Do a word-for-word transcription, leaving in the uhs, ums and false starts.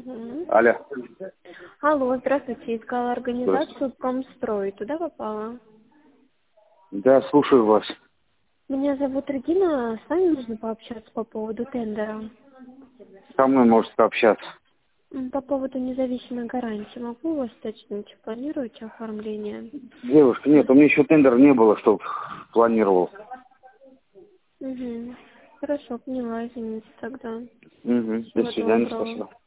Мгм. Алло. Алло, здравствуйте. Искала Здравствуйте. организацию Промстрой. Туда попала? Да, слушаю вас. Меня зовут Регина. С вами нужно пообщаться по поводу тендера. Со мной можете общаться. М, По поводу независимой гарантии. Могу у вас уточнить, планируете оформление? Девушка, нет, у меня еще тендера не было, чтоб планировал. Угу. Хорошо, поняла, извините тогда. Угу. До Всего свидания, доброго. спасибо.